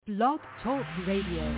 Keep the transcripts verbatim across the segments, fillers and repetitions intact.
Blog Talk Radio.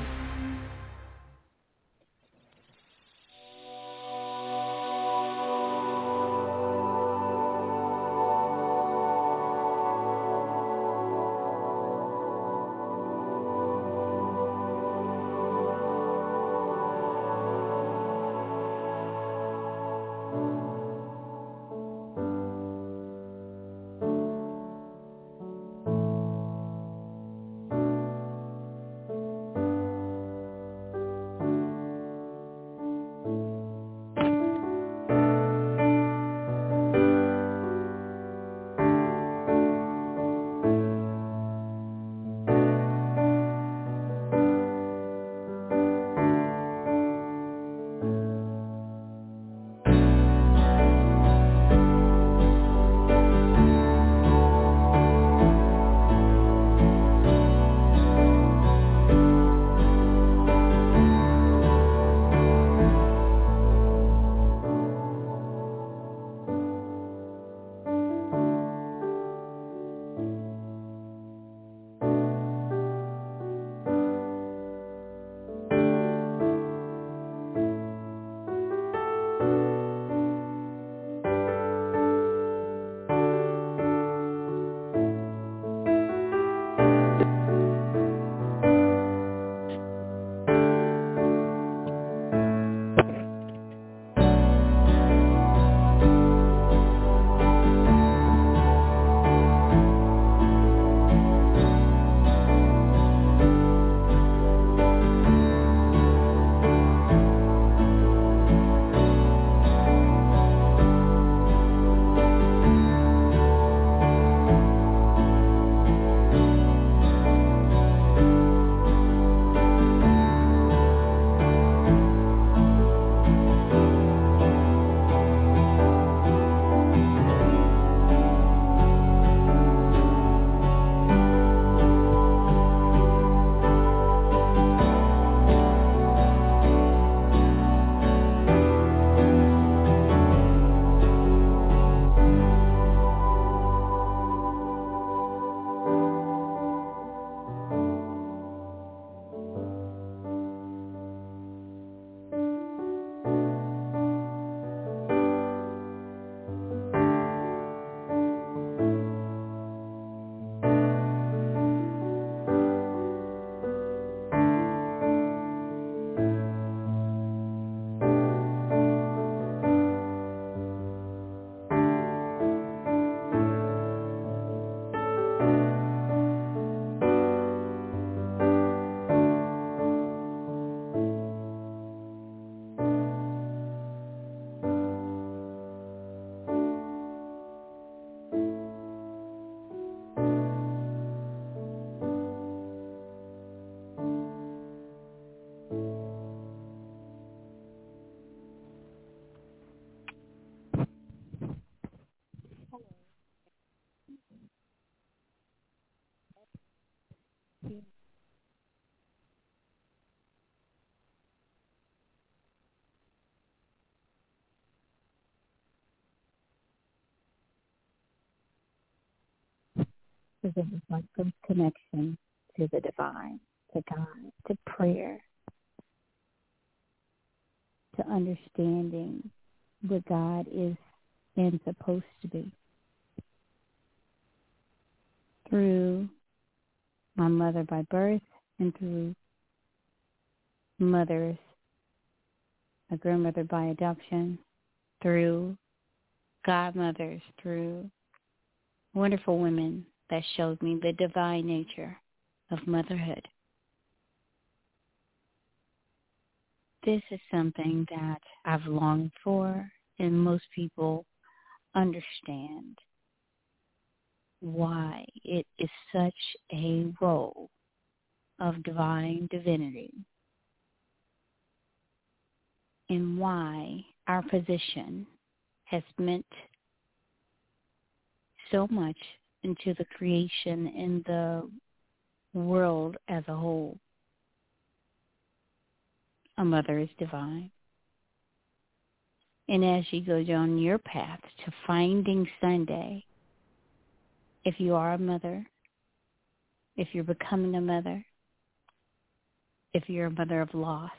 Because it was like some connection to the divine, to God, to prayer, to understanding what God is and supposed to be. Through my mother by birth and through mothers, my grandmother by adoption, through godmothers, through wonderful women that showed me the divine nature of motherhood. This is something that I've longed for, and most people understand why it is such a role of divine divinity and why our position has meant so much into the creation and the world as a whole. A mother is divine. And as you go down your path to finding Sunday, if you are a mother, if you're becoming a mother, if you're a mother of loss,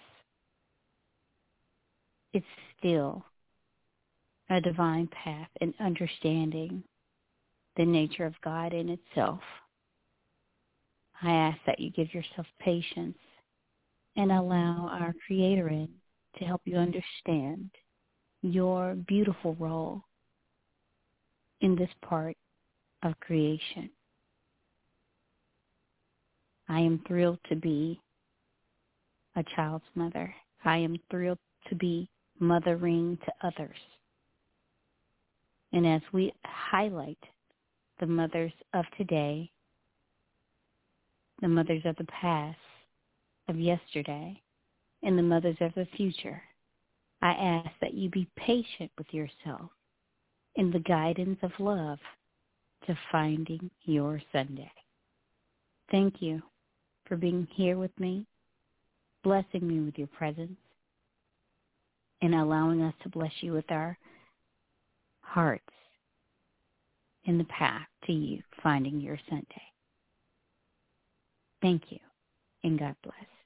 it's still a divine path in understanding the nature of God in itself. I ask that you give yourself patience and allow our Creator in to help you understand your beautiful role in this part of creation. I am thrilled to be a child's mother. I am thrilled to be mothering to others. And as we highlight the mothers of today, the mothers of the past, of yesterday, and the mothers of the future, I ask that you be patient with yourself in the guidance of love to finding your Sunday. Thank you for being here with me, blessing me with your presence, and allowing us to bless you with our hearts in the path to you finding your Sunday. Thank you, and God bless.